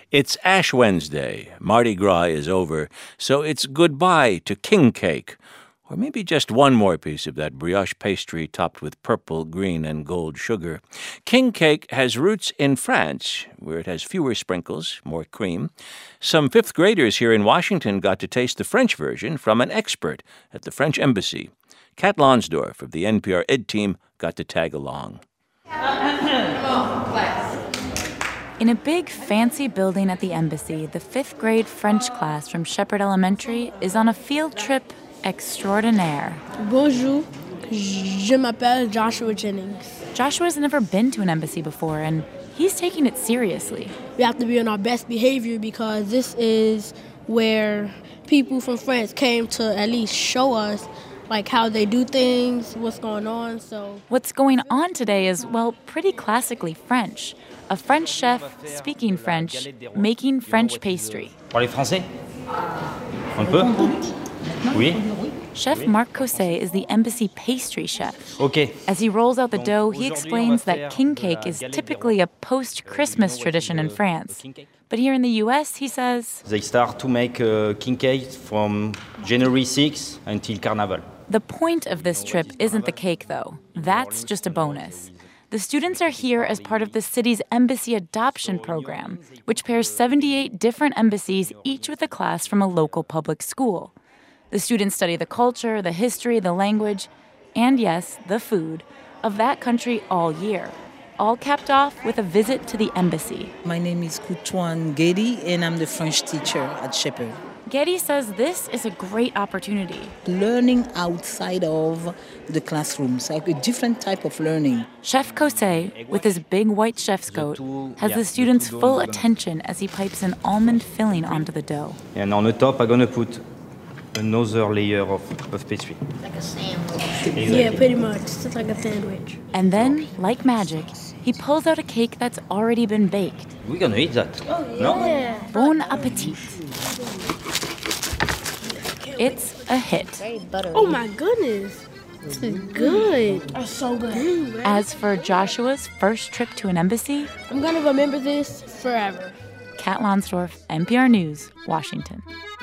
It's Ash Wednesday. Mardi Gras is over, so it's goodbye to king cake. Or maybe just one more piece of that brioche pastry topped with purple, green, and gold sugar. King cake has roots in France, where it has fewer sprinkles, more cream. Some fifth graders here in Washington got to taste the French version from an expert at the French Embassy. Kat Lonsdorf of the NPR Ed team got to tag along. In a big, fancy building at the embassy, the fifth grade French class from Shepherd Elementary is on a field trip extraordinaire. Bonjour, je m'appelle Joshua Jennings. Joshua's never been to an embassy before, and he's taking it seriously. We have to be on our best behavior because this is where people from France came to at least show us how they do things, what's going on. So what's going on today is, well, pretty classically French. A French chef speaking French, making French pastry. Parlez français? On peut? Oui. Chef Marc Cosset is the embassy pastry chef. Okay. As he rolls out the dough, he explains that king cake is typically a post-Christmas tradition in France. But here in the U.S., he says, they start to make king cake from January 6th until Carnival. The point of this trip isn't the cake, though. That's just a bonus. The students are here as part of the city's embassy adoption program, which pairs 78 different embassies, each with a class from a local public school. The students study the culture, the history, the language, and yes, the food of that country all year, all capped off with a visit to the embassy. My name is Koutouane Guedi, and I'm the French teacher at Shepherd. Guedi says this is a great opportunity. Learning outside of the classrooms, like a different type of learning. Chef Cosset, with his big white chef's coat, has the students' full attention as he pipes an almond filling onto the dough. And on the top, I'm going to put another layer of pastry. Like a sandwich. Exactly. Yeah, pretty much. Just like a sandwich. And then, like magic, he pulls out a cake that's already been baked. We're going to eat that. Oh, yeah. No? Bon appetit. It's a hit. Oh my goodness. This is good. That's so good. As for Joshua's first trip to an embassy, I'm going to remember this forever. Kat Lonsdorf, NPR News, Washington.